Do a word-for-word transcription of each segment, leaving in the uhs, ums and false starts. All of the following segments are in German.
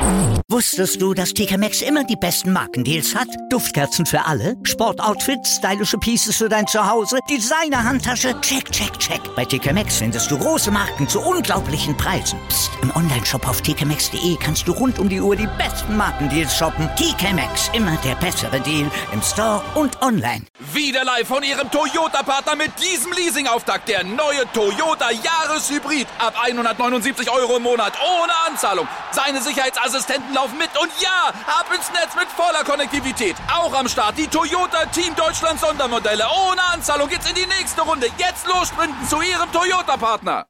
Wusstest du, dass T K Maxx immer die besten Markendeals hat? Duftkerzen für alle, Sportoutfits, stylische Pieces für dein Zuhause, Designer-Handtasche, check, check, check. Bei T K Maxx findest du große Marken zu unglaublichen Preisen. Psst. Im Onlineshop auf t k maxx punkt d e kannst du rund um die Uhr die besten Markendeals shoppen. T K Maxx, immer der bessere Deal im Store und online. Wieder live von Ihrem Toyota-Partner mit diesem Leasing-Auftakt. Der neue Toyota Jahreshybrid. Ab hundertneunundsiebzig Euro im Monat. Ohne Anzahlung. Seine Sicherheitsassistenten laufen mit. Und ja, ab ins Netz mit voller Konnektivität. Auch am Start die Toyota Team Deutschland Sondermodelle. Ohne Anzahlung geht's in die nächste Runde. Jetzt los sprinten zu Ihrem Toyota-Partner.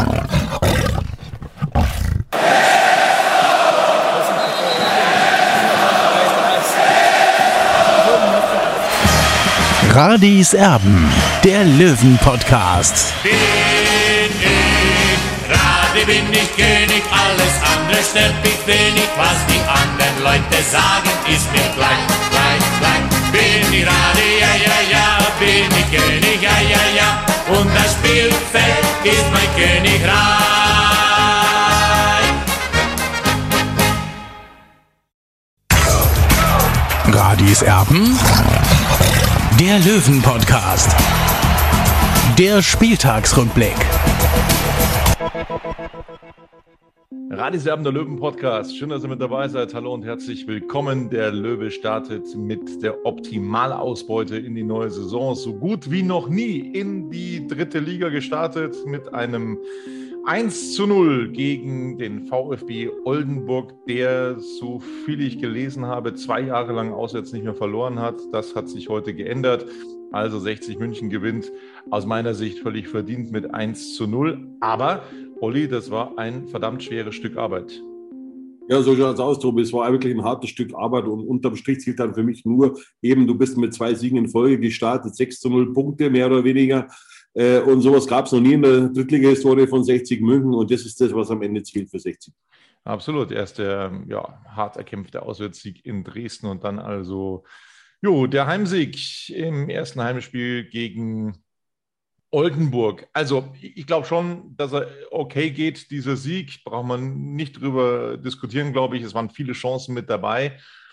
Radis Erben, der Löwen-Podcast. Bin ich, Radi bin ich König, alles andere stört mich wenig. Was die anderen Leute sagen, ist mir gleich, gleich, gleich. Bin ich Radi, ja, ja, ja, bin ich König, ja, ja, ja. Und das Spielfeld ist mein Königreich. Radis Erben, der Löwen-Podcast. Der Spieltagsrückblick. Radis Erben, der Löwen-Podcast. Schön, dass ihr mit dabei seid. Hallo und herzlich willkommen. Der Löwe startet mit der Optimalausbeute in die neue Saison. So gut wie noch nie in die dritte Liga gestartet mit einem eins zu null gegen den VfB Oldenburg, der, so viel ich gelesen habe, zwei Jahre lang auswärts nicht mehr verloren hat. Das hat sich heute geändert. Also sechzig München gewinnt aus meiner Sicht völlig verdient mit eins zu null. Aber, Olli, das war ein verdammt schweres Stück Arbeit. Ja, so schaut es aus, Tobi. Es war wirklich ein hartes Stück Arbeit und unterm Strich zählt dann für mich nur eben, du bist mit zwei Siegen in Folge gestartet, sechs zu null Punkte, mehr oder weniger. Und sowas gab es noch nie in der Drittliga-Historie von sechzig München und das ist das, was am Ende zählt für sechzig. Absolut. Erst der ja, hart erkämpfte Auswärtssieg in Dresden und dann also jo, der Heimsieg im ersten Heimspiel gegen Oldenburg. Also ich glaube schon, dass er okay geht, dieser Sieg. Braucht man nicht drüber diskutieren, glaube ich. Es waren viele Chancen mit dabei.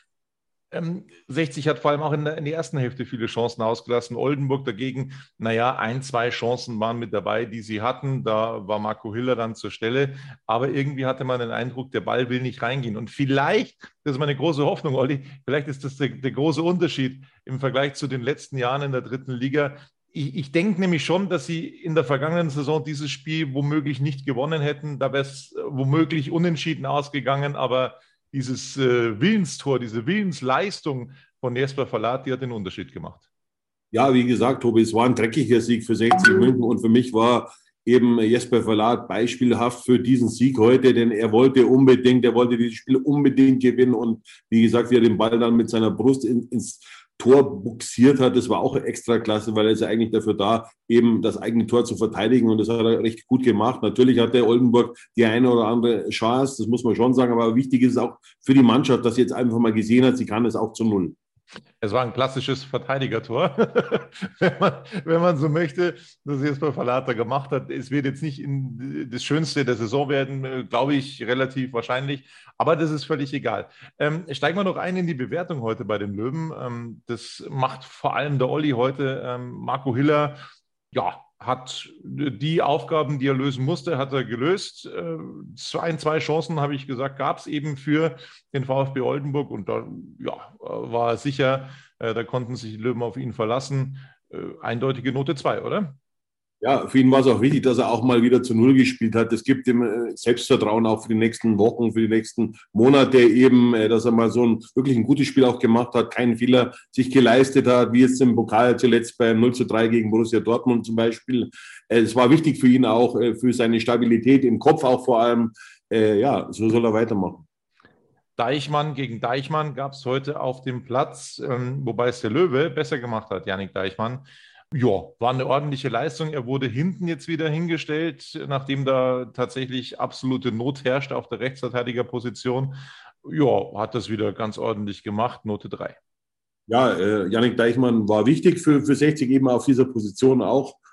Ähm, sechzig hat vor allem auch in der, in der ersten Hälfte viele Chancen ausgelassen. Oldenburg dagegen, naja, ein, zwei Chancen waren mit dabei, die sie hatten. Da war Marco Hiller dann zur Stelle. Aber irgendwie hatte man den Eindruck, der Ball will nicht reingehen. Und vielleicht, das ist meine große Hoffnung, Olli, vielleicht ist das der, der große Unterschied im Vergleich zu den letzten Jahren in der dritten Liga. Ich, ich denke nämlich schon, dass sie in der vergangenen Saison dieses Spiel womöglich nicht gewonnen hätten. Da wäre es womöglich unentschieden ausgegangen, aber dieses äh, Willenstor, diese Willensleistung von Jesper Verlat, die hat den Unterschied gemacht. Ja, wie gesagt, Tobi, es war ein dreckiger Sieg für sechzig München und für mich war eben Jesper Verlat beispielhaft für diesen Sieg heute, denn er wollte unbedingt, er wollte dieses Spiel unbedingt gewinnen und wie gesagt, wie er den Ball dann mit seiner Brust in, ins Tor buxiert hat, das war auch extra klasse, weil er ist ja eigentlich dafür da, eben das eigene Tor zu verteidigen und das hat er recht gut gemacht. Natürlich hat der Oldenburg die eine oder andere Chance, das muss man schon sagen, aber wichtig ist es auch für die Mannschaft, dass sie jetzt einfach mal gesehen hat, sie kann es auch zu null. Es war ein klassisches Verteidigertor, wenn man, wenn man so möchte, das Jesper Verlat gemacht hat. Es wird jetzt nicht in das Schönste der Saison werden, glaube ich, relativ wahrscheinlich, aber das ist völlig egal. Ähm, steigen wir noch ein in die Bewertung heute bei den Löwen. Ähm, das macht vor allem der Olli heute. Ähm, Marco Hiller, ja, hat die Aufgaben, die er lösen musste, hat er gelöst. Ein, zwei Chancen, habe ich gesagt, gab es eben für den VfB Oldenburg und da ja, war er sicher, da konnten sich die Löwen auf ihn verlassen. Eindeutige Note zwei, oder? Ja, für ihn war es auch wichtig, dass er auch mal wieder zu Null gespielt hat. Das gibt ihm Selbstvertrauen auch für die nächsten Wochen, für die nächsten Monate eben, dass er mal so ein wirklich ein gutes Spiel auch gemacht hat, keinen Fehler sich geleistet hat, wie jetzt im Pokal zuletzt beim null zu drei gegen Borussia Dortmund zum Beispiel. Es war wichtig für ihn auch, für seine Stabilität im Kopf auch vor allem. Ja, so soll er weitermachen. Deichmann gegen Deichmann gab es heute auf dem Platz, wobei es der Löwe besser gemacht hat, Yannick Deichmann. Ja, war eine ordentliche Leistung. Er wurde hinten jetzt wieder hingestellt, nachdem da tatsächlich absolute Not herrscht auf der Rechtsverteidigerposition. Ja, hat das wieder ganz ordentlich gemacht, Note drei. Ja, äh, Yannick Deichmann war wichtig für, für sechzig eben auf dieser Position auch.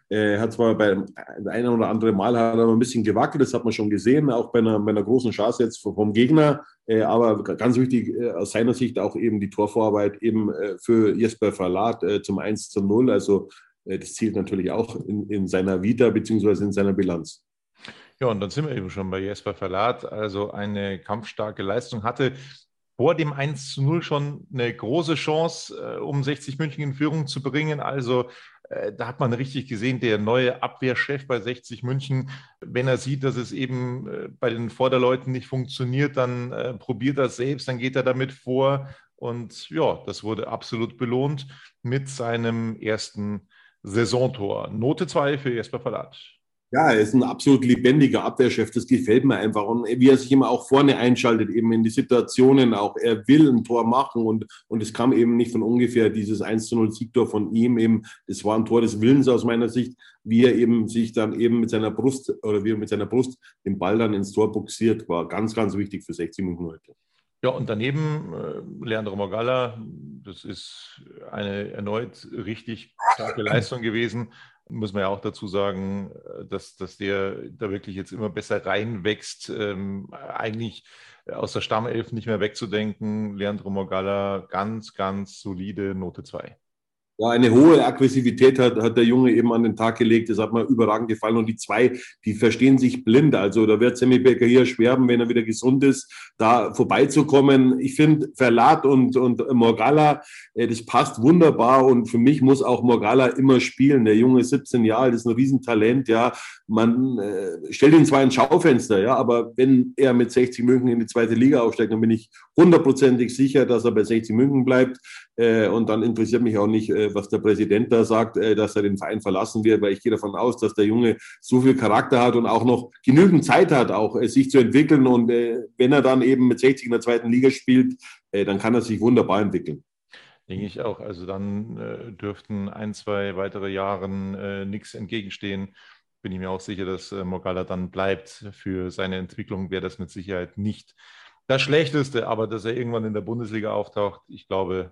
Er hat zwar bei einem oder anderen Mal hat er ein bisschen gewackelt, das hat man schon gesehen, auch bei einer, bei einer großen Chance jetzt vom Gegner. Aber ganz wichtig aus seiner Sicht auch eben die Torvorarbeit eben für Jesper Verlat zum eins zu null. Also das zählt natürlich auch in, in seiner Vita beziehungsweise in seiner Bilanz. Ja, und dann sind wir eben schon bei Jesper Verlat, also eine kampfstarke Leistung, hatte vor dem eins zu null schon eine große Chance, äh, um sechzig München in Führung zu bringen. Also äh, da hat man richtig gesehen, der neue Abwehrchef bei sechzig München, wenn er sieht, dass es eben äh, bei den Vorderleuten nicht funktioniert, dann äh, probiert er es selbst, dann geht er damit vor. Und ja, das wurde absolut belohnt mit seinem ersten Saisontor. Note zwei für Jesper Verlat. Ja, er ist ein absolut lebendiger Abwehrchef, das gefällt mir einfach. Und wie er sich immer auch vorne einschaltet, eben in die Situationen auch. Er will ein Tor machen und, und es kam eben nicht von ungefähr, dieses eins zu null Siegtor von ihm eben. Es war ein Tor des Willens aus meiner Sicht, wie er eben sich dann eben mit seiner Brust oder wie er mit seiner Brust den Ball dann ins Tor buxiert, war ganz, ganz wichtig für sechzig Minuten heute. Ja, und daneben äh, Leandro Morgalla, das ist eine erneut richtig starke Leistung gewesen. Muss man ja auch dazu sagen, dass, dass der da wirklich jetzt immer besser reinwächst, ähm, eigentlich aus der Stammelf nicht mehr wegzudenken. Leandro Morgalla, ganz, ganz solide Note zwei. Ja, eine hohe Aggressivität hat, hat der Junge eben an den Tag gelegt. Das hat mir überragend gefallen. Und die zwei, die verstehen sich blind. Also da wird Sammy Becker hier schwerben, wenn er wieder gesund ist, da vorbeizukommen. Ich finde, Verlat und, und Morgalla, äh, das passt wunderbar. Und für mich muss auch Morgalla immer spielen. Der Junge ist siebzehn Jahre alt, ist ein Riesentalent. Ja, man äh, stellt ihn zwar ins Schaufenster, ja, aber wenn er mit sechzig München in die zweite Liga aufsteigt, dann bin ich hundertprozentig sicher, dass er bei sechzig München bleibt. Äh, und dann interessiert mich auch nicht, äh, was der Präsident da sagt, äh, dass er den Verein verlassen wird, weil ich gehe davon aus, dass der Junge so viel Charakter hat und auch noch genügend Zeit hat, auch äh, sich zu entwickeln. Und äh, wenn er dann eben mit sechzig in der zweiten Liga spielt, äh, dann kann er sich wunderbar entwickeln. Denke ich auch. Also dann äh, dürften ein, zwei weitere Jahren äh, nichts entgegenstehen. Bin ich mir auch sicher, dass äh, Morgalla dann bleibt. Für seine Entwicklung wäre das mit Sicherheit nicht das Schlechteste, aber dass er irgendwann in der Bundesliga auftaucht, ich glaube,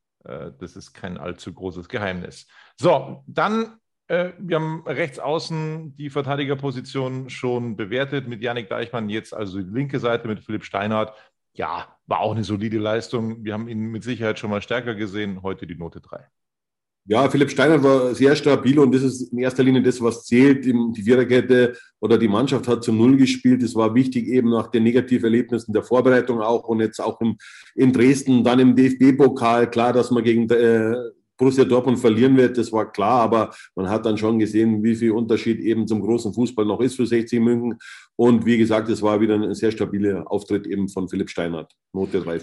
das ist kein allzu großes Geheimnis. So, dann, äh, wir haben rechts außen die Verteidigerposition schon bewertet mit Yannick Deichmann, jetzt also die linke Seite mit Philipp Steinhardt. Ja, war auch eine solide Leistung. Wir haben ihn mit Sicherheit schon mal stärker gesehen, heute die Note drei. Ja, Philipp Steinhardt war sehr stabil und das ist in erster Linie das, was zählt. Die Viererkette oder die Mannschaft hat zu Null gespielt. Das war wichtig eben nach den Negativerlebnissen der Vorbereitung auch und jetzt auch im, in Dresden, dann im D F B-Pokal. Klar, dass man gegen äh, Borussia Dortmund verlieren wird, das war klar, aber man hat dann schon gesehen, wie viel Unterschied eben zum großen Fußball noch ist für sechzig München. Und wie gesagt, es war wieder ein sehr stabiler Auftritt eben von Philipp Steinhardt. Note drei.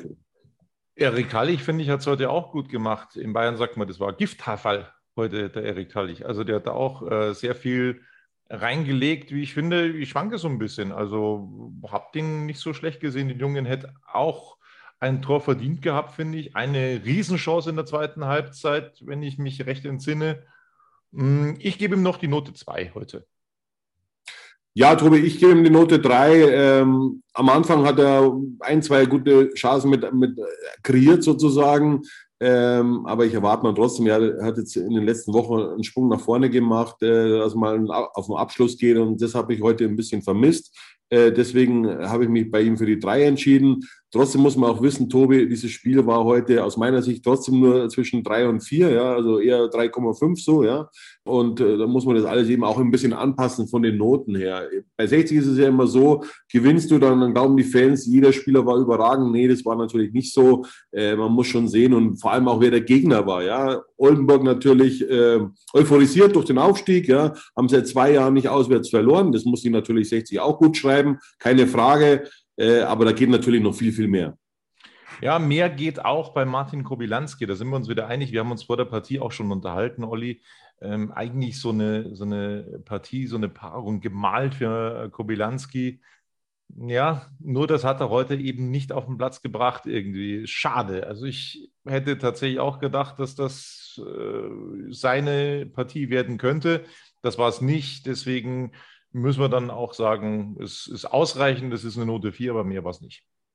Erik Tallich, finde ich, hat es heute auch gut gemacht. In Bayern sagt man, das war Gifthaarfall heute, der Erik Tallich. Also der hat da auch äh, sehr viel reingelegt, wie ich finde. Ich schwanke so ein bisschen. Also habe den nicht so schlecht gesehen. Den Jungen hätte auch ein Tor verdient gehabt, finde ich. Eine Riesenchance in der zweiten Halbzeit, wenn ich mich recht entsinne. Ich gebe ihm noch die Note zwei heute. Ja, Tobi, ich gebe ihm die Note drei. Ähm, am Anfang hat er ein, zwei gute Chancen mit, mit kreiert sozusagen. Ähm, aber ich erwarte mal trotzdem, er hat jetzt in den letzten Wochen einen Sprung nach vorne gemacht, äh, dass man auf den Abschluss geht und das habe ich heute ein bisschen vermisst. Äh, deswegen habe ich mich bei ihm für die drei entschieden. Trotzdem muss man auch wissen, Tobi, dieses Spiel war heute aus meiner Sicht trotzdem nur zwischen drei und vier, ja, also eher drei Komma fünf so, ja. Und äh, da muss man das alles eben auch ein bisschen anpassen von den Noten her. Bei sechzig ist es ja immer so, gewinnst du, dann, dann glauben die Fans, jeder Spieler war überragend. Nee, das war natürlich nicht so. Äh, man muss schon sehen und vor allem auch, wer der Gegner war, ja. Oldenburg natürlich äh, euphorisiert durch den Aufstieg, ja, haben seit zwei Jahren nicht auswärts verloren. Das muss ich natürlich sechzig auch gut schreiben, keine Frage. Äh, aber da geht natürlich noch viel, viel mehr. Ja, mehr geht auch bei Martin Kobylanski. Da sind wir uns wieder einig. Wir haben uns vor der Partie auch schon unterhalten, Olli. Ähm, eigentlich so eine, so eine Partie, so eine Paarung gemalt für Kobylanski. Ja, nur das hat er heute eben nicht auf den Platz gebracht irgendwie. Schade. Also ich hätte tatsächlich auch gedacht, dass das äh, seine Partie werden könnte. Das war es nicht. Deswegen müssen wir dann auch sagen, es ist ausreichend, es ist eine Note vier, aber mehr war es nicht.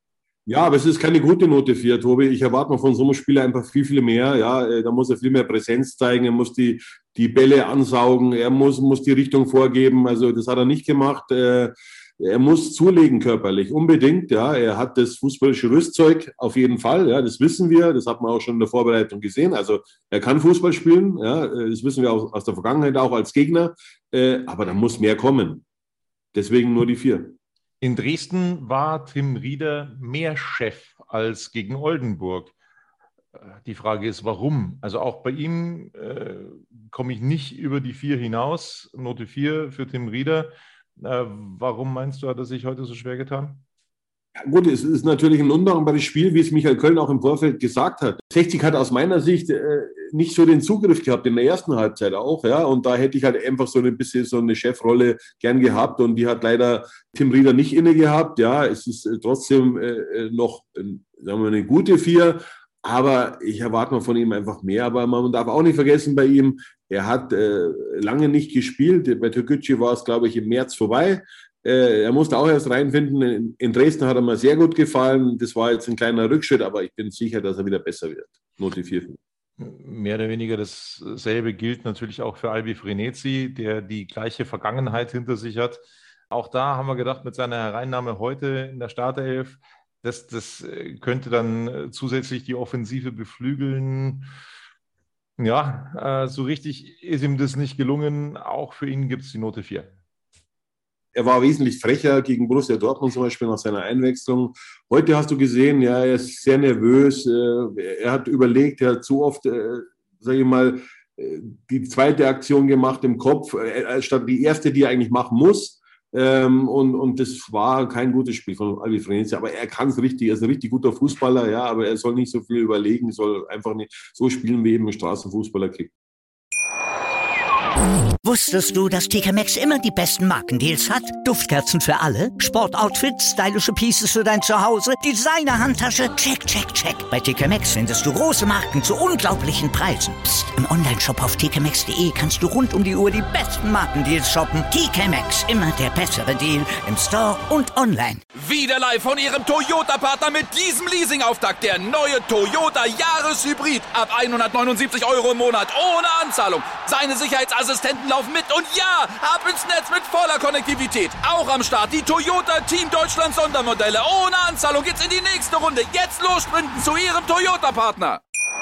Ja, aber es ist keine gute Note vier, Tobi. Ich erwarte mal von so einem Spieler einfach viel, viel mehr. Ja, da muss er viel mehr Präsenz zeigen. Er muss die, die Bälle ansaugen. Er muss, muss die Richtung vorgeben. Also das hat er nicht gemacht. Er muss zulegen körperlich, unbedingt. Ja, er hat das fußballische Rüstzeug auf jeden Fall. Ja, das wissen wir. Das hat man auch schon in der Vorbereitung gesehen. Also er kann Fußball spielen. Ja, das wissen wir auch aus der Vergangenheit auch als Gegner. Aber da muss mehr kommen. Deswegen nur die vier. In Dresden war Tim Rieder mehr Chef als gegen Oldenburg. Die Frage ist, warum? Also auch bei ihm äh, komme ich nicht über die vier hinaus. Note vier für Tim Rieder. Äh, warum meinst du, hat er sich heute so schwer getan? Ja, gut, es ist natürlich ein undankbares Spiel, wie es Michael Köln auch im Vorfeld gesagt hat. sechzig hat aus meiner Sicht äh, nicht so den Zugriff gehabt, in der ersten Halbzeit auch. Ja, und da hätte ich halt einfach so ein bisschen so eine Chefrolle gern gehabt und die hat leider Tim Rieder nicht inne gehabt. Ja, es ist äh, trotzdem äh, noch, äh, sagen wir, eine gute vier. Aber ich erwarte mal von ihm einfach mehr. Aber man darf auch nicht vergessen bei ihm, er hat äh, lange nicht gespielt. Bei Türkgücü war es, glaube ich, im März vorbei. Äh, er musste auch erst reinfinden. In, in Dresden hat er mir sehr gut gefallen. Das war jetzt ein kleiner Rückschritt, aber ich bin sicher, dass er wieder besser wird. Note vier. Mehr oder weniger dasselbe gilt natürlich auch für Albi Frenetzi, der die gleiche Vergangenheit hinter sich hat. Auch da haben wir gedacht, mit seiner Hereinnahme heute in der Startelf, Das, das könnte dann zusätzlich die Offensive beflügeln. Ja, äh, so richtig ist ihm das nicht gelungen. Auch für ihn gibt es die Note vier. Er war wesentlich frecher gegen Borussia Dortmund zum Beispiel nach seiner Einwechslung. Heute hast du gesehen, ja, er ist sehr nervös. Äh, er hat überlegt, er hat zu oft, äh, sage ich mal, äh, die zweite Aktion gemacht im Kopf, äh, statt die erste, die er eigentlich machen muss. Ähm, und, und das war kein gutes Spiel von Albi Frenetzi, aber er kann es richtig, er ist ein richtig guter Fußballer, ja, aber er soll nicht so viel überlegen, soll einfach nicht so spielen, wie eben ein Straßenfußballer kriegt. Wusstest du, dass T K Maxx immer die besten Markendeals hat? Duftkerzen für alle, Sportoutfits, stylische Pieces für dein Zuhause, Designer-Handtasche, check, check, check. Bei T K Maxx findest du große Marken zu unglaublichen Preisen. Psst. Im Onlineshop auf t k maxx punkt de kannst du rund um die Uhr die besten Markendeals shoppen. T K Maxx, immer der bessere Deal im Store und online. Wieder live von ihrem Toyota-Partner mit diesem Leasing-Auftakt. Der neue Toyota Jahreshybrid. Ab hundertneunundsiebzig Euro im Monat ohne Anzahlung. Seine Sicherheitsassistenten laufen mit und ja, ab ins Netz mit voller Konnektivität. Auch am Start die Toyota Team Deutschland Sondermodelle. Ohne Anzahlung geht's in die nächste Runde. Jetzt los sprinten zu ihrem Toyota-Partner.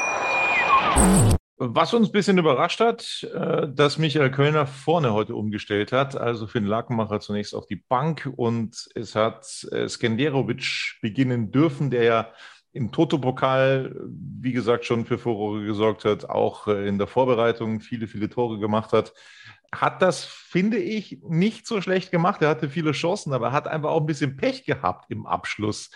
Was uns ein bisschen überrascht hat, dass Michael Kölner vorne heute umgestellt hat. Also Finn Lakenmacher zunächst auf die Bank und es hat Skenderovic beginnen dürfen, der ja im Toto-Pokal, wie gesagt, schon für Furore gesorgt hat, auch in der Vorbereitung viele, viele Tore gemacht hat. Hat das, finde ich, nicht so schlecht gemacht. Er hatte viele Chancen, aber er hat einfach auch ein bisschen Pech gehabt im Abschluss.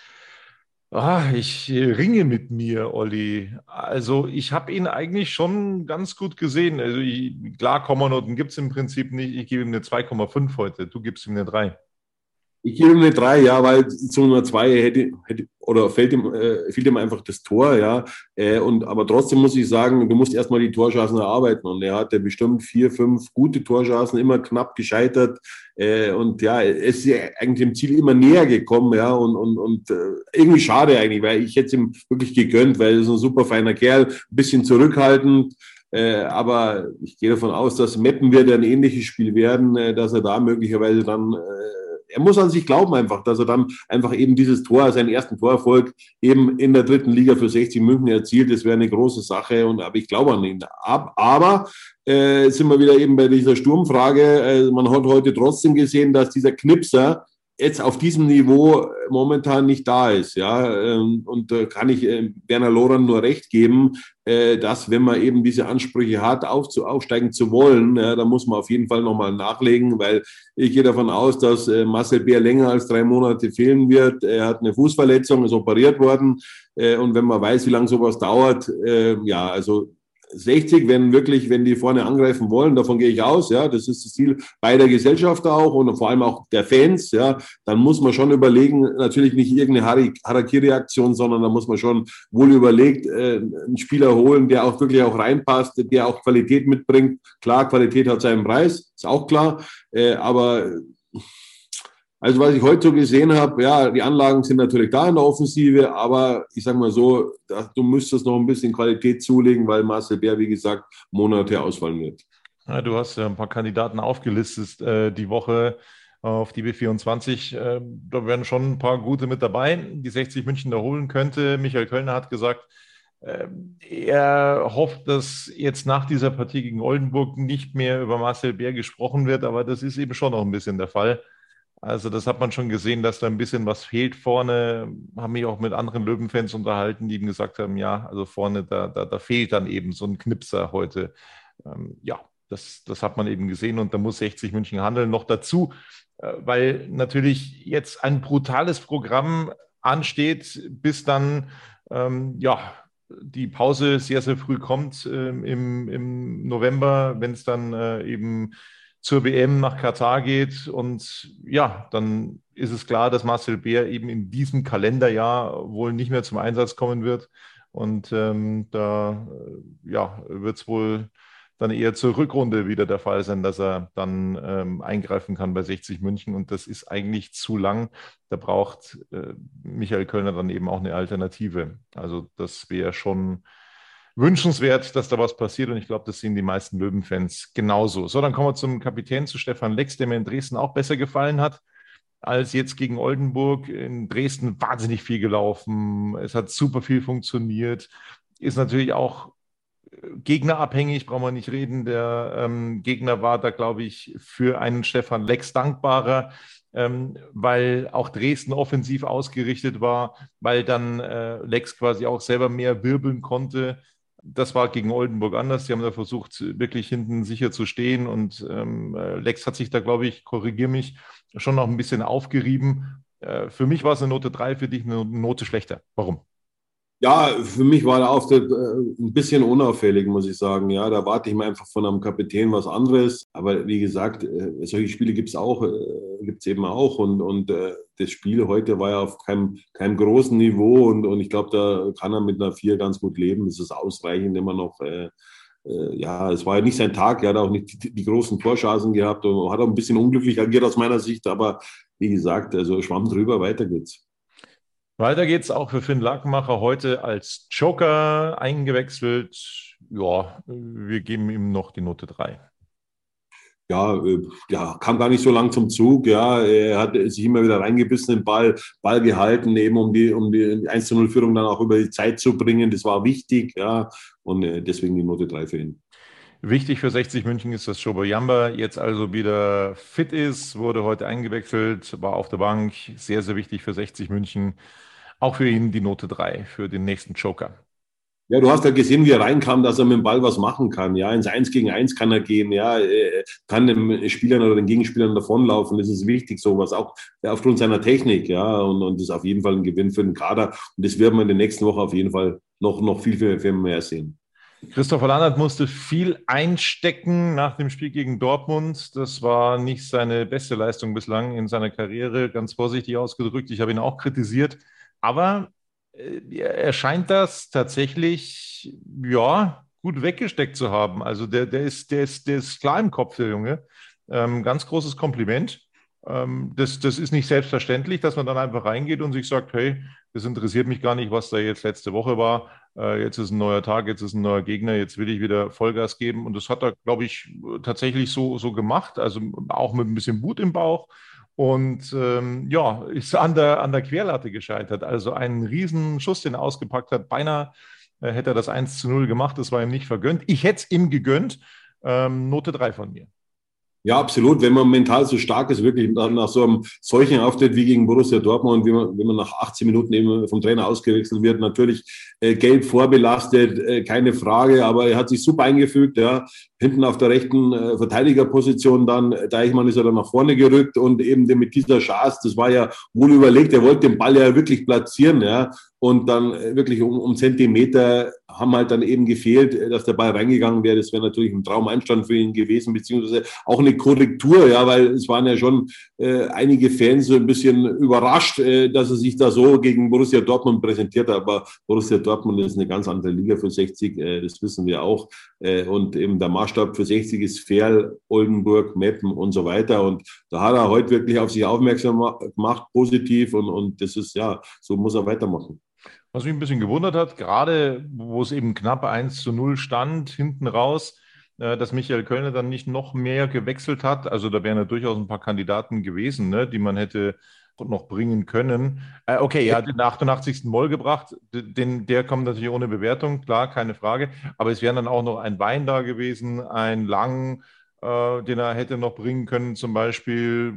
Ah, ich ringe mit mir, Olli. Also ich habe ihn eigentlich schon ganz gut gesehen. Also ich, klar, Kommanoten gibt es im Prinzip nicht. Ich gebe ihm eine zwei Komma fünf heute. Du gibst ihm eine drei. Ich gebe ihm eine drei, ja, weil zu einer zwei hätte, hätte oder fällt ihm, äh, fehlt ihm einfach das Tor, ja. Äh, und, aber trotzdem muss ich sagen, du musst erstmal die Torchancen erarbeiten. Und er hatte bestimmt vier, fünf gute Torchancen, immer knapp gescheitert. Äh, und ja, er ist ja eigentlich dem Ziel immer näher gekommen, ja. Und, und, und äh, irgendwie schade eigentlich, weil ich hätte es ihm wirklich gegönnt, weil er ist ein super feiner Kerl, ein bisschen zurückhaltend. Äh, aber ich gehe davon aus, dass Meppen wird ein ähnliches Spiel werden, äh, dass er da möglicherweise dann, äh, er muss an sich glauben einfach, dass er dann einfach eben dieses Tor, seinen ersten Torerfolg eben in der dritten Liga für sechzig München erzielt. Das wäre eine große Sache und aber ich glaube an ihn. Aber äh, sind wir wieder eben bei dieser Sturmfrage. Äh, man hat heute trotzdem gesehen, dass dieser Knipser jetzt auf diesem Niveau momentan nicht da ist, ja, und da kann ich Werner Lorand nur recht geben, dass wenn man eben diese Ansprüche hat, aufzu, aufsteigen zu wollen, ja, da muss man auf jeden Fall nochmal nachlegen, weil ich gehe davon aus, dass Marcel Beer länger als drei Monate fehlen wird. Er hat eine Fußverletzung, ist operiert worden und wenn man weiß, wie lange sowas dauert, ja, also sechzig, wenn wirklich, wenn die vorne angreifen wollen, davon gehe ich aus, ja, das ist das Ziel beider Gesellschafter auch und vor allem auch der Fans, ja, dann muss man schon überlegen, natürlich nicht irgendeine Harakiri-Aktion, sondern da muss man schon wohl überlegt äh, einen Spieler holen, der auch wirklich auch reinpasst, der auch Qualität mitbringt. Klar, Qualität hat seinen Preis, ist auch klar, äh, aber Also was ich heute so gesehen habe, ja, die Anlagen sind natürlich da in der Offensive, aber ich sage mal so, du müsstest noch ein bisschen Qualität zulegen, weil Marcel Bär, wie gesagt, Monate ausfallen wird. Ja, du hast ja ein paar Kandidaten aufgelistet äh, die Woche auf die B vierundzwanzig. Äh, da werden schon ein paar gute mit dabei, die sechzig München da holen könnte. Michael Kölner hat gesagt, äh, er hofft, dass jetzt nach dieser Partie gegen Oldenburg nicht mehr über Marcel Bär gesprochen wird, aber das ist eben schon noch ein bisschen der Fall. Also das hat man schon gesehen, dass da ein bisschen was fehlt vorne. Haben mich auch mit anderen Löwenfans unterhalten, die ihm gesagt haben, ja, also vorne, da, da, da fehlt dann eben so ein Knipser heute. Ähm, ja, das, das hat man eben gesehen und da muss sechzig München handeln. Noch dazu, äh, weil natürlich jetzt ein brutales Programm ansteht, bis dann, ähm, ja, die Pause sehr, sehr früh kommt äh, im, im November, wenn es dann äh, eben zur W M nach Katar geht. Und ja, dann ist es klar, dass Marcel Bär eben in diesem Kalenderjahr wohl nicht mehr zum Einsatz kommen wird. Und ähm, da äh, ja, wird es wohl dann eher zur Rückrunde wieder der Fall sein, dass er dann ähm, eingreifen kann bei sechzig München. Und das ist eigentlich zu lang. Da braucht äh, Michael Kölner dann eben auch eine Alternative. Also das wäre schon wünschenswert, dass da was passiert und ich glaube, das sehen die meisten Löwenfans genauso. So, dann kommen wir zum Kapitän, zu Stefan Lex, der mir in Dresden auch besser gefallen hat als jetzt gegen Oldenburg. In Dresden wahnsinnig viel gelaufen, es hat super viel funktioniert, ist natürlich auch gegnerabhängig, brauchen wir nicht reden. Der ähm, Gegner war da, glaube ich, für einen Stefan Lex dankbarer, ähm, weil auch Dresden offensiv ausgerichtet war, weil dann äh, Lex quasi auch selber mehr wirbeln konnte. Das war gegen Oldenburg anders. Sie haben da versucht, wirklich hinten sicher zu stehen und ähm, Lex hat sich da, glaube ich, korrigiere mich, schon noch ein bisschen aufgerieben. Äh, für mich war es eine Note drei, für dich eine Note schlechter. Warum? Ja, für mich war der Auftritt äh, ein bisschen unauffällig, muss ich sagen. Ja, da warte ich mir einfach von einem Kapitän was anderes. Aber wie gesagt, äh, solche Spiele gibt es auch, äh, gibt's eben auch. Und, und äh, das Spiel heute war ja auf keinem, keinem großen Niveau. Und, und ich glaube, da kann er mit einer vier ganz gut leben. Das ist ausreichend immer noch. Äh, äh, ja, es war ja nicht sein Tag. Er hat auch nicht die, die großen Torchancen gehabt und hat auch ein bisschen unglücklich agiert aus meiner Sicht. Aber wie gesagt, also Schwamm drüber, weiter geht's. Weiter geht's auch für Finn Lakenmacher heute als Joker eingewechselt. Ja, wir geben ihm noch die Note drei. Ja, äh, ja, kam gar nicht so lang zum Zug. Ja, er hat sich immer wieder reingebissen, den Ball, Ball gehalten, eben um die, um die eins zu null Führung dann auch über die Zeit zu bringen. Das war wichtig, ja, und äh, deswegen die Note drei für ihn. Wichtig für sechzig München ist, dass Shobo Jamba jetzt also wieder fit ist, wurde heute eingewechselt, war auf der Bank. Sehr, sehr wichtig für sechzig München. Auch für ihn die Note drei für den nächsten Joker. Ja, du hast ja gesehen, wie er reinkam, dass er mit dem Ball was machen kann. Ja, ins Eins gegen Eins kann er gehen. Ja, kann den Spielern oder den Gegenspielern davonlaufen. Das ist wichtig, sowas. Auch aufgrund seiner Technik. Ja, und, und das ist auf jeden Fall ein Gewinn für den Kader. Und das werden wir in der nächsten Woche auf jeden Fall noch, noch viel, viel, viel mehr sehen. Christopher Landert musste viel einstecken nach dem Spiel gegen Dortmund. Das war nicht seine beste Leistung bislang in seiner Karriere, ganz vorsichtig ausgedrückt. Ich habe ihn auch kritisiert. Aber äh, er scheint das tatsächlich, ja, gut weggesteckt zu haben. Also der, der, ist, der, ist, der ist klar im Kopf, der Junge. Ähm, ganz großes Kompliment. Ähm, das, das ist nicht selbstverständlich, dass man dann einfach reingeht und sich sagt, hey, das interessiert mich gar nicht, was da jetzt letzte Woche war. Äh, jetzt ist ein neuer Tag, jetzt ist ein neuer Gegner, jetzt will ich wieder Vollgas geben. Und das hat er, glaube ich, tatsächlich so, so gemacht. Also auch mit ein bisschen Wut im Bauch. Und ähm, ja, ist an der, an der Querlatte gescheitert. Also einen riesen Schuss, den er ausgepackt hat. Beinahe äh, hätte er das eins zu null gemacht. Das war ihm nicht vergönnt. Ich hätte es ihm gegönnt. Ähm, Note drei von mir. Ja, absolut. Wenn man mental so stark ist, wirklich nach so einem solchen Auftritt wie gegen Borussia Dortmund, wie man, wenn man nach achtzehn Minuten eben vom Trainer ausgewechselt wird, natürlich äh, gelb vorbelastet, äh, keine Frage, aber er hat sich super eingefügt, ja. Hinten auf der rechten äh, Verteidigerposition dann, Deichmann ist er dann nach vorne gerückt und eben mit dieser Chance, das war ja wohl überlegt, er wollte den Ball ja wirklich platzieren, ja. Und dann wirklich um, um Zentimeter haben halt dann eben gefehlt, dass der Ball reingegangen wäre. Das wäre natürlich ein Traumeinstand für ihn gewesen, beziehungsweise auch eine Korrektur, ja, weil es waren ja schon äh, einige Fans so ein bisschen überrascht, äh, dass er sich da so gegen Borussia Dortmund präsentiert hat. Aber Borussia Dortmund ist eine ganz andere Liga für sechzig, äh, das wissen wir auch. Äh, und eben der Maßstab für sechzig ist Ferl, Oldenburg, Meppen und so weiter. Und da hat er heute wirklich auf sich aufmerksam gemacht, positiv. Und, und das ist, ja, so muss er weitermachen. Was mich ein bisschen gewundert hat, gerade wo es eben knapp eins zu null stand, hinten raus, äh, dass Michael Kölner dann nicht noch mehr gewechselt hat. Also da wären ja durchaus ein paar Kandidaten gewesen, ne, die man hätte noch bringen können. Äh, okay, er hat den achtundachtzigsten Moll gebracht, den, der kommt natürlich ohne Bewertung, klar, keine Frage. Aber es wären dann auch noch ein Wein da gewesen, ein Lang, äh, den er hätte noch bringen können zum Beispiel.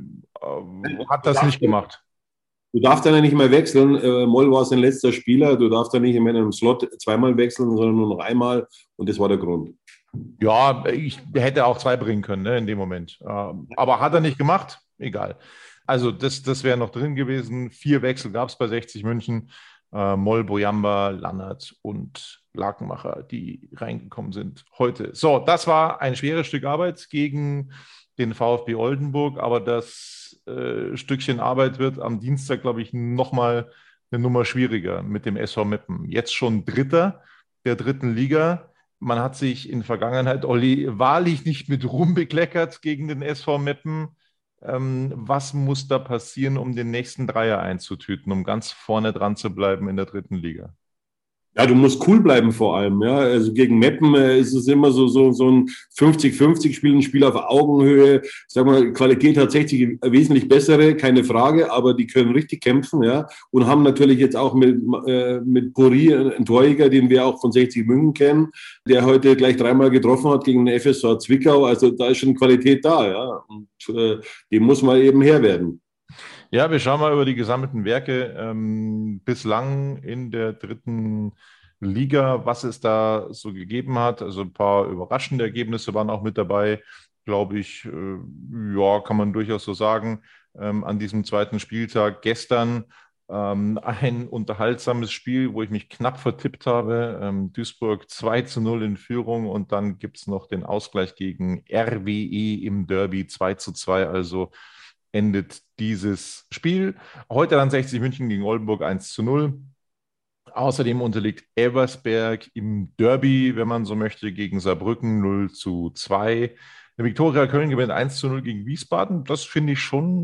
Äh, hat das nicht gemacht. Du darfst dann ja nicht mehr wechseln. Äh, Moll war sein letzter Spieler. Du darfst ja nicht in einem Slot zweimal wechseln, sondern nur noch einmal. Und das war der Grund. Ja, ich hätte auch zwei bringen können, ne, in dem Moment. Äh, aber hat er nicht gemacht? Egal. Also das, das wäre noch drin gewesen. Vier Wechsel gab es bei sechzig München. Äh, Moll, Bojamba, Lannert und Lakenmacher, die reingekommen sind heute. So, das war ein schweres Stück Arbeit gegen den VfB Oldenburg, aber das äh, Stückchen Arbeit wird am Dienstag, glaube ich, nochmal eine Nummer schwieriger mit dem S V Meppen. Jetzt schon Dritter der dritten Liga. Man hat sich in Vergangenheit, Olli, wahrlich nicht mit Ruhm bekleckert gegen den S V Meppen. Ähm, was muss da passieren, um den nächsten Dreier einzutüten, um ganz vorne dran zu bleiben in der dritten Liga? Ja, du musst cool bleiben vor allem. Ja, also gegen Meppen äh, ist es immer so so so ein fünfzig fünfzig Spiel, ein Spiel auf Augenhöhe. Sag mal, Qualität hat sechzig wesentlich bessere, keine Frage, aber die können richtig kämpfen, ja, und haben natürlich jetzt auch mit äh, mit Puri einen Torjäger, den wir auch von sechzig München kennen, der heute gleich dreimal getroffen hat gegen den F S V Zwickau. Also da ist schon Qualität da, ja, und äh, dem muss man eben Herr werden. Ja, wir schauen mal über die gesammelten Werke ähm, bislang in der dritten Liga, was es da so gegeben hat. Also ein paar überraschende Ergebnisse waren auch mit dabei, glaube ich. Äh, ja, kann man durchaus so sagen. Ähm, an diesem zweiten Spieltag gestern ähm, ein unterhaltsames Spiel, wo ich mich knapp vertippt habe. Ähm, Duisburg zwei zu null in Führung und dann gibt es noch den Ausgleich gegen R W E im Derby zwei zu zwei. Also endet dieses Spiel. Heute dann sechzig München gegen Oldenburg eins zu null. Außerdem unterliegt Elversberg im Derby, wenn man so möchte, gegen Saarbrücken null zu zwei. Der Viktoria Köln gewinnt eins zu null gegen Wiesbaden. Das finde ich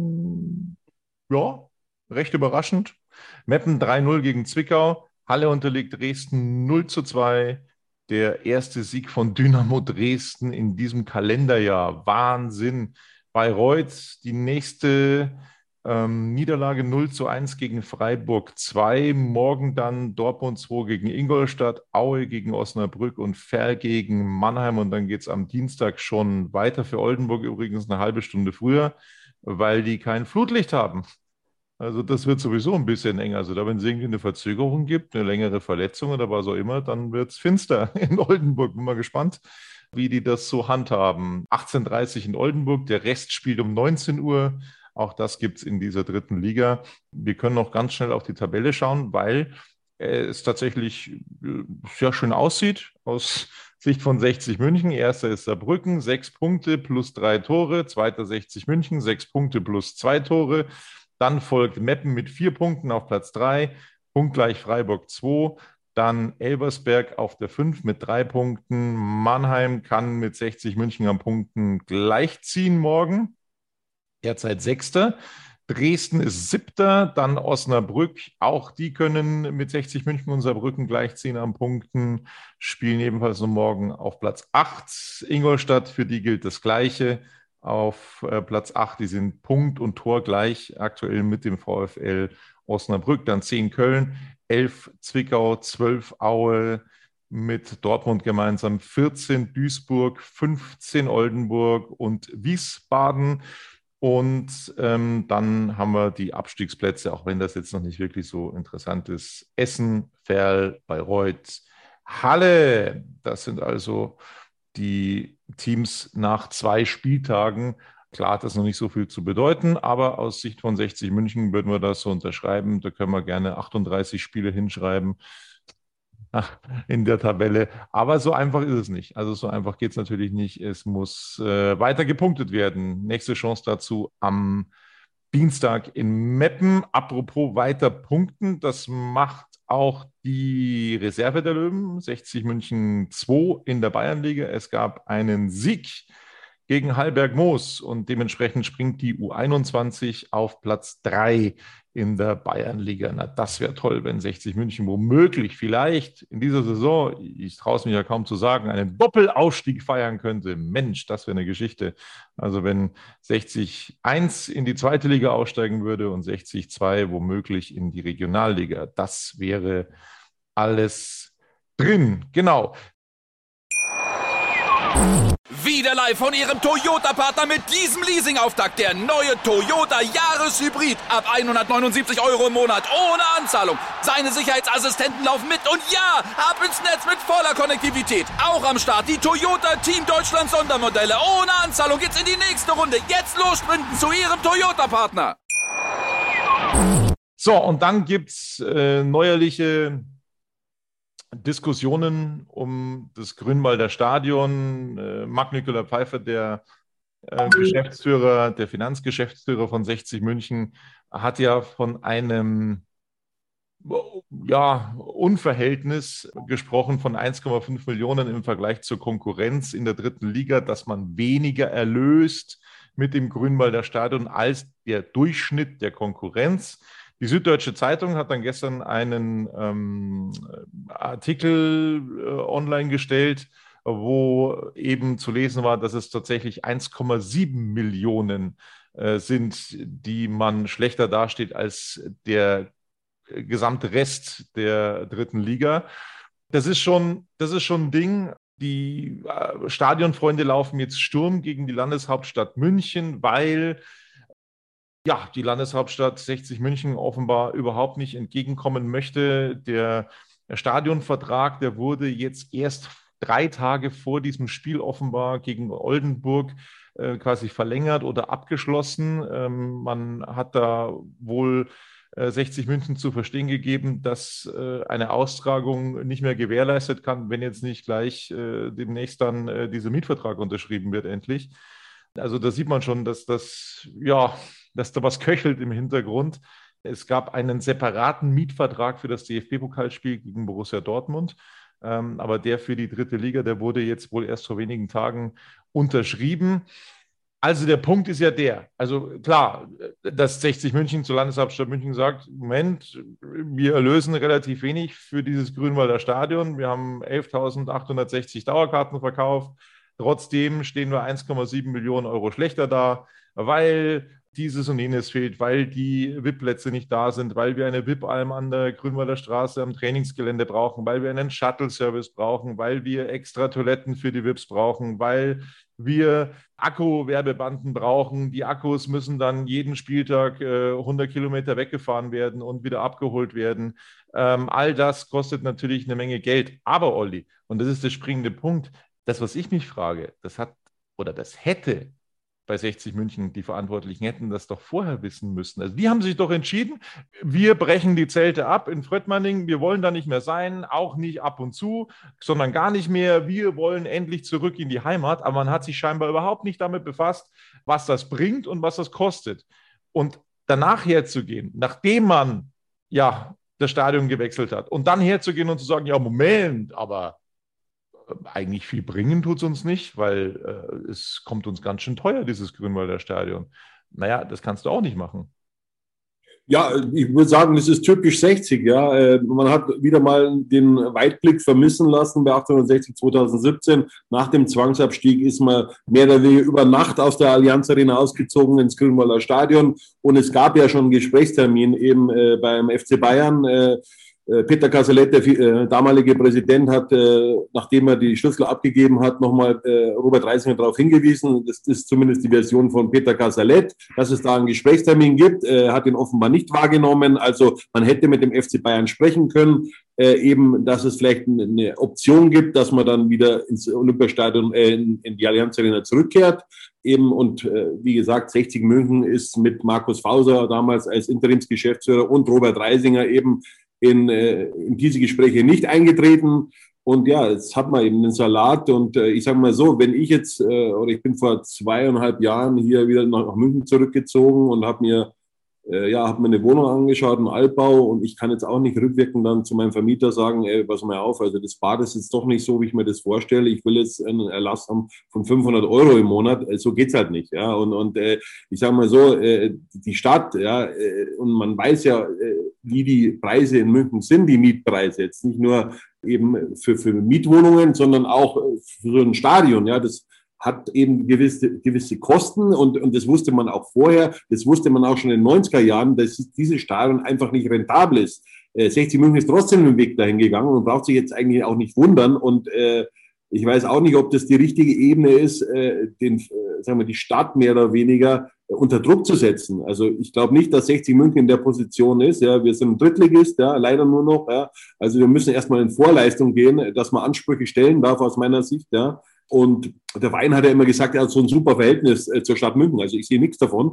schon, ja, recht überraschend. Meppen drei null gegen Zwickau. Halle unterliegt Dresden null zu zwei. Der erste Sieg von Dynamo Dresden in diesem Kalenderjahr. Wahnsinn. Bayreuth, die nächste ähm, Niederlage null zu eins gegen Freiburg zwei. Morgen dann Dortmund zwei gegen Ingolstadt, Aue gegen Osnabrück und Ferl gegen Mannheim. Und dann geht es am Dienstag schon weiter für Oldenburg, übrigens eine halbe Stunde früher, weil die kein Flutlicht haben. Also das wird sowieso ein bisschen eng. Also da, wenn es irgendwie eine Verzögerung gibt, eine längere Verletzung oder was auch immer, dann wird es finster in Oldenburg. Bin mal gespannt, wie die das so handhaben. achtzehn Uhr dreißig in Oldenburg, der Rest spielt um neunzehn Uhr. Auch das gibt es in dieser dritten Liga. Wir können noch ganz schnell auf die Tabelle schauen, weil es tatsächlich sehr schön aussieht aus Sicht von sechzig München. Erster ist Saarbrücken, sechs Punkte plus drei Tore. Zweiter sechzig München, sechs Punkte plus zwei Tore. Dann folgt Meppen mit vier Punkten auf Platz drei, punktgleich Freiburg zwei. Dann Elversberg auf der fünf mit drei Punkten. Mannheim kann mit sechzig München am Punkten gleichziehen morgen. Derzeit Sechster. Dresden ist Siebter. Dann Osnabrück. Auch die können mit sechzig München und Saarbrücken gleichziehen am Punkten. Spielen ebenfalls nur morgen auf Platz acht. Ingolstadt, für die gilt das Gleiche. Auf äh, Platz acht, die sind Punkt und Tor gleich aktuell mit dem VfL Osnabrück. Dann zehn Köln, elf Zwickau, zwölf Aue mit Dortmund gemeinsam, vierzehn Duisburg, fünfzehn Oldenburg und Wiesbaden. Und ähm, dann haben wir die Abstiegsplätze, auch wenn das jetzt noch nicht wirklich so interessant ist. Essen, Ferl, Bayreuth, Halle. Das sind also die Teams nach zwei Spieltagen. Klar hat das noch nicht so viel zu bedeuten, aber aus Sicht von sechzig München würden wir das so unterschreiben. Da können wir gerne achtunddreißig Spiele hinschreiben. in der Tabelle. Aber so einfach ist es nicht. Also so einfach geht es natürlich nicht. Es muss äh, weiter gepunktet werden. Nächste Chance dazu am Dienstag in Meppen. Apropos weiter punkten, das macht auch die Reserve der Löwen, sechzig München zwei in der Bayernliga. Es gab einen Sieg gegen Hallberg Moos und dementsprechend springt die U einundzwanzig auf Platz drei in der Bayernliga. Na, das wäre toll, wenn sechzig München womöglich vielleicht in dieser Saison, ich traue es mir ja kaum zu sagen, einen Doppelaufstieg feiern könnte. Mensch, das wäre eine Geschichte. Also wenn sechzig eins in die zweite Liga aufsteigen würde und sechzig zwei womöglich in die Regionalliga, das wäre alles drin. Genau. Wieder live von Ihrem Toyota-Partner mit diesem Leasing-Auftakt. Der neue Toyota Jahreshybrid. Ab hundertneunundsiebzig Euro im Monat. Ohne Anzahlung. Seine Sicherheitsassistenten laufen mit. Und ja, ab ins Netz mit voller Konnektivität. Auch am Start die Toyota Team Deutschland Sondermodelle. Ohne Anzahlung geht's in die nächste Runde. Jetzt los sprinten zu Ihrem Toyota-Partner. So, und dann gibt's äh, neuerliche Diskussionen um das Grünwalder Stadion. Äh, Marc-Nicolas Pfeiffer, der äh, Geschäftsführer, der Finanzgeschäftsführer von sechzig München, hat ja von einem ja, Unverhältnis gesprochen von eins Komma fünf Millionen im Vergleich zur Konkurrenz in der dritten Liga, dass man weniger erlöst mit dem Grünwalder Stadion als der Durchschnitt der Konkurrenz. Die Süddeutsche Zeitung hat dann gestern einen ähm, Artikel äh, online gestellt, wo eben zu lesen war, dass es tatsächlich eins Komma sieben Millionen äh, sind, die man schlechter dasteht als der gesamte Rest der dritten Liga. Das ist schon, das ist schon ein Ding. Die äh, Stadionfreunde laufen jetzt Sturm gegen die Landeshauptstadt München, weil ja, die Landeshauptstadt sechzig München offenbar überhaupt nicht entgegenkommen möchte. Der, der Stadionvertrag, der wurde jetzt erst drei Tage vor diesem Spiel offenbar gegen Oldenburg äh, quasi verlängert oder abgeschlossen. Ähm, man hat da wohl äh, sechzig München zu verstehen gegeben, dass äh, eine Austragung nicht mehr gewährleistet kann, wenn jetzt nicht gleich äh, demnächst dann äh, dieser Mietvertrag unterschrieben wird endlich. Also da sieht man schon, dass das, ja, dass da was köchelt im Hintergrund. Es gab einen separaten Mietvertrag für das D F B-Pokalspiel gegen Borussia Dortmund, ähm, aber der für die dritte Liga, der wurde jetzt wohl erst vor wenigen Tagen unterschrieben. Also der Punkt ist ja der, also klar, dass sechzig München zur Landeshauptstadt München sagt, Moment, wir erlösen relativ wenig für dieses Grünwalder Stadion. Wir haben elftausendachthundertsechzig Dauerkarten verkauft. Trotzdem stehen wir eins Komma sieben Millionen Euro schlechter da, weil dieses und jenes fehlt, weil die V I P-Plätze nicht da sind, weil wir eine V I P-Alm an der Grünwalder Straße am Trainingsgelände brauchen, weil wir einen Shuttle-Service brauchen, weil wir extra Toiletten für die V I Ps brauchen, weil wir Akku-Werbebanden brauchen. Die Akkus müssen dann jeden Spieltag äh, hundert Kilometer weggefahren werden und wieder abgeholt werden. Ähm, all das kostet natürlich eine Menge Geld. Aber Olli, und das ist der springende Punkt, das, was ich mich frage, das hat oder das hätte bei sechzig München, die Verantwortlichen hätten das doch vorher wissen müssen. Also die haben sich doch entschieden, wir brechen die Zelte ab in Fröttmanning, wir wollen da nicht mehr sein, auch nicht ab und zu, sondern gar nicht mehr. Wir wollen endlich zurück in die Heimat, aber man hat sich scheinbar überhaupt nicht damit befasst, was das bringt und was das kostet. Und danach herzugehen, nachdem man ja das Stadion gewechselt hat und dann herzugehen und zu sagen, ja Moment, aber eigentlich viel bringen tut es uns nicht, weil äh, es kommt uns ganz schön teuer, dieses Grünwalder Stadion. Naja, das kannst du auch nicht machen. Ja, ich würde sagen, das ist typisch sechzig. Ja, man hat wieder mal den Weitblick vermissen lassen bei achtzehnhundertsechzig zweitausendsiebzehn. Nach dem Zwangsabstieg ist man mehr oder weniger über Nacht aus der Allianz Arena ausgezogen ins Grünwalder Stadion. Und es gab ja schon einen Gesprächstermin eben äh, beim F C Bayern. Äh, Peter Casalet, der äh, damalige Präsident, hat, äh, nachdem er die Schlüssel abgegeben hat, nochmal äh, Robert Reisinger darauf hingewiesen. Das ist zumindest die Version von Peter Casalet, dass es da einen Gesprächstermin gibt. Er hat ihn offenbar nicht wahrgenommen. Also man hätte mit dem F C Bayern sprechen können, äh, eben, dass es vielleicht eine Option gibt, dass man dann wieder ins Olympiastadion, äh, in, in die Allianz Arena zurückkehrt. Eben, und äh, wie gesagt, sechzig München ist mit Markus Fauser damals als Interimsgeschäftsführer und Robert Reisinger eben in, äh, in diese Gespräche nicht eingetreten. Und ja, jetzt hat man eben den Salat. Und äh, ich sage mal so, wenn ich jetzt, äh, oder ich bin vor zweieinhalb Jahren hier wieder nach, nach München zurückgezogen und habe mir Äh, ja, habe mir eine Wohnung angeschaut, einen Altbau, und ich kann jetzt auch nicht rückwirkend dann zu meinem Vermieter sagen, ey, pass mal auf, also das Bad ist jetzt doch nicht so, wie ich mir das vorstelle. Ich will jetzt einen Erlass haben von fünfhundert Euro im Monat. So geht's halt nicht, ja. Und, und äh, ich sage mal so, äh, die Stadt, ja, äh, und man weiß ja, äh, wie die Preise in München sind, die Mietpreise. Jetzt nicht nur eben für, für Mietwohnungen, sondern auch für so ein Stadion, ja, das hat eben gewisse, gewisse Kosten, und, und das wusste man auch vorher, das wusste man auch schon in den neunziger Jahren, dass dieses Stadion einfach nicht rentabel ist. Äh, sechzig München ist trotzdem den Weg dahin gegangen und braucht sich jetzt eigentlich auch nicht wundern, und äh, ich weiß auch nicht, ob das die richtige Ebene ist, äh, den, äh, sagen wir, die Stadt mehr oder weniger äh, unter Druck zu setzen. Also ich glaube nicht, dass sechzig München in der Position ist. Ja, wir sind ein Drittligist, ja, leider nur noch. Ja. Also wir müssen erstmal in Vorleistung gehen, dass man Ansprüche stellen darf aus meiner Sicht, ja. Und der Verein hat ja immer gesagt, er hat so ein super Verhältnis äh, zur Stadt München. Also ich sehe nichts davon,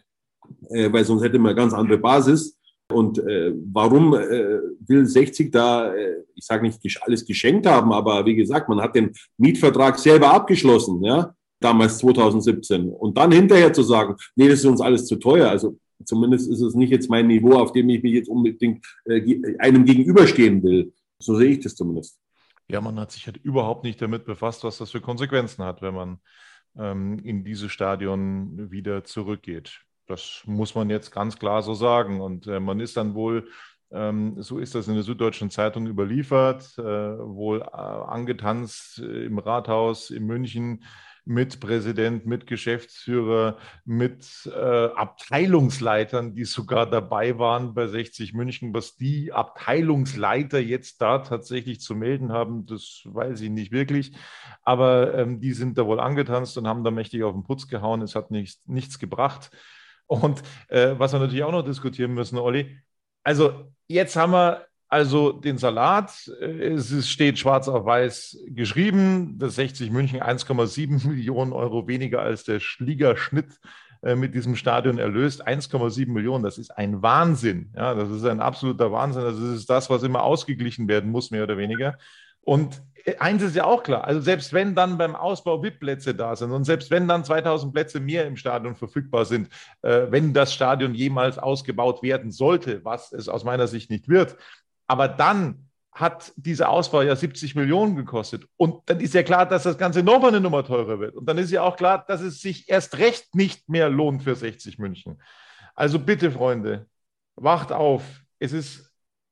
äh, weil sonst hätte man eine ganz andere Basis. Und äh, warum äh, will sechzig da, äh, ich sage nicht alles geschenkt haben, aber wie gesagt, man hat den Mietvertrag selber abgeschlossen, ja, damals zweitausendsiebzehn. Und dann hinterher zu sagen, nee, das ist uns alles zu teuer. Also zumindest ist es nicht jetzt mein Niveau, auf dem ich mich jetzt unbedingt äh, einem gegenüberstehen will. So sehe ich das zumindest. Ja, man hat sich halt überhaupt nicht damit befasst, was das für Konsequenzen hat, wenn man ähm, in dieses Stadion wieder zurückgeht. Das muss man jetzt ganz klar so sagen. Und äh, man ist dann wohl, ähm, so ist das in der Süddeutschen Zeitung überliefert, äh, wohl äh, angetanzt äh, im Rathaus in München mit Präsident, mit Geschäftsführer, mit äh, Abteilungsleitern, die sogar dabei waren bei sechzig München. Was die Abteilungsleiter jetzt da tatsächlich zu melden haben, das weiß ich nicht wirklich. Aber ähm, die sind da wohl angetanzt und haben da mächtig auf den Putz gehauen. Es hat nichts, nichts gebracht. Und äh, was wir natürlich auch noch diskutieren müssen, Olli, also jetzt haben wir also den Salat, es steht schwarz auf weiß geschrieben, das sechzig München eins Komma sieben Millionen Euro weniger als der Ligaschnitt mit diesem Stadion erlöst. eins Komma sieben Millionen, das ist ein Wahnsinn. Ja, das ist ein absoluter Wahnsinn. Das ist das, was immer ausgeglichen werden muss, mehr oder weniger. Und eins ist ja auch klar, also selbst wenn dann beim Ausbau V I P-Plätze da sind und selbst wenn dann zweitausend Plätze mehr im Stadion verfügbar sind, äh, wenn das Stadion jemals ausgebaut werden sollte, was es aus meiner Sicht nicht wird, aber dann hat dieser Ausbau ja siebzig Millionen gekostet. Und dann ist ja klar, dass das Ganze nochmal eine Nummer teurer wird. Und dann ist ja auch klar, dass es sich erst recht nicht mehr lohnt für sechzig München. Also bitte, Freunde, wacht auf. Es ist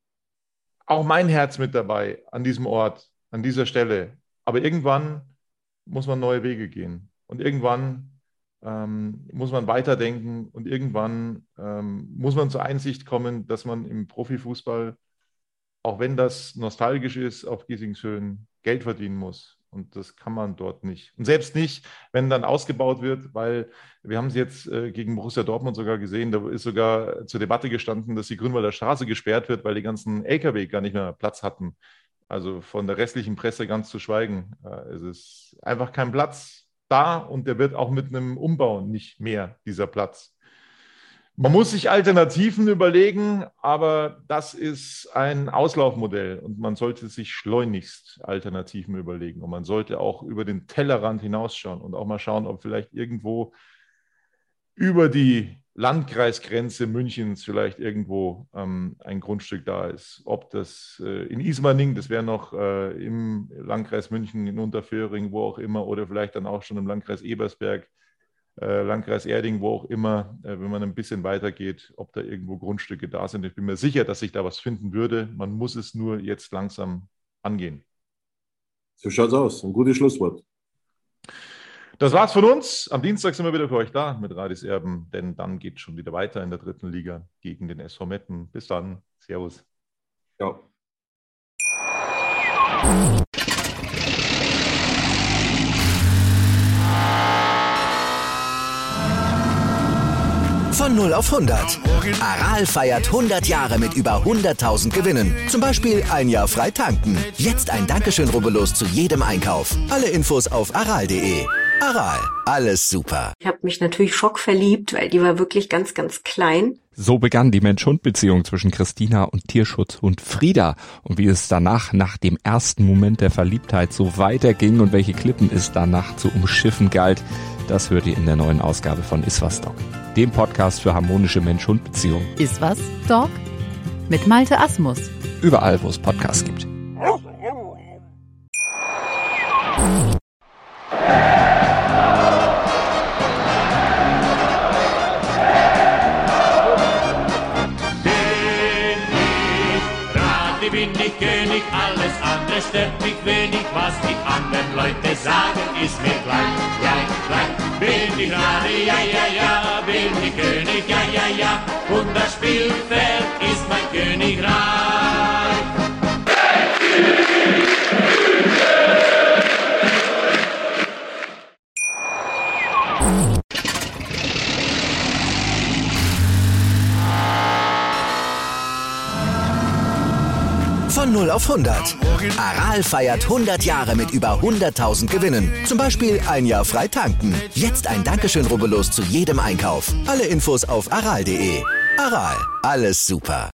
auch mein Herz mit dabei an diesem Ort, an dieser Stelle. Aber irgendwann muss man neue Wege gehen. Und irgendwann ähm, muss man weiterdenken. Und irgendwann ähm, muss man zur Einsicht kommen, dass man im Profifußball, auch wenn das nostalgisch ist, auf Giesingshöhen Geld verdienen muss. Und das kann man dort nicht. Und selbst nicht, wenn dann ausgebaut wird, weil wir haben es jetzt äh, gegen Borussia Dortmund sogar gesehen, da ist sogar zur Debatte gestanden, dass die Grünwalder Straße gesperrt wird, weil die ganzen L K W gar nicht mehr Platz hatten. Also von der restlichen Presse ganz zu schweigen. Äh, es ist einfach kein Platz da, und der wird auch mit einem Umbau nicht mehr, dieser Platz. Man muss sich Alternativen überlegen, aber das ist ein Auslaufmodell und man sollte sich schleunigst Alternativen überlegen. Und man sollte auch über den Tellerrand hinausschauen und auch mal schauen, ob vielleicht irgendwo über die Landkreisgrenze Münchens vielleicht irgendwo ähm, ein Grundstück da ist. Ob das äh, in Ismaning, das wäre noch äh, im Landkreis München, in Unterföhring, wo auch immer, oder vielleicht dann auch schon im Landkreis Ebersberg, Landkreis Erding, wo auch immer, wenn man ein bisschen weitergeht, ob da irgendwo Grundstücke da sind. Ich bin mir sicher, dass sich da was finden würde. Man muss es nur jetzt langsam angehen. So schaut's aus. Ein gutes Schlusswort. Das war's von uns. Am Dienstag sind wir wieder für euch da mit Radis Erben, denn dann geht es schon wieder weiter in der dritten Liga gegen den S V Meppen. Bis dann. Servus. Ciao. Von null auf hundert. Aral feiert hundert Jahre mit über hunderttausend Gewinnen. Zum Beispiel ein Jahr frei tanken. Jetzt ein Dankeschön, rubbellos zu jedem Einkauf. Alle Infos auf aral punkt de. Aral, alles super. Ich habe mich natürlich schockverliebt, weil die war wirklich ganz, ganz klein. So begann die Mensch-Hund-Beziehung zwischen Christina und Tierschutzhund Frieda. Und wie es danach, nach dem ersten Moment der Verliebtheit, so weiterging und welche Klippen es danach zu umschiffen galt, das hört ihr in der neuen Ausgabe von Iswas Dog, dem Podcast für harmonische Mensch-Hund-Beziehungen. Iswas Dog mit Malte Asmus. Überall, wo es Podcasts gibt. Bin ich König, alles andere stört mich wenig, was die anderen Leute sagen, ist mir gleich, gleich, gleich. Bin ich Rade, ja, ja, ja, bin ich König, ja, ja, ja, und das Spielfeld ist mein Königreich. Von null auf hundert. Aral feiert hundert Jahre mit über hunderttausend Gewinnen. Zum Beispiel ein Jahr frei tanken. Jetzt ein Dankeschön, rubbellos zu jedem Einkauf. Alle Infos auf aral punkt de. Aral, alles super.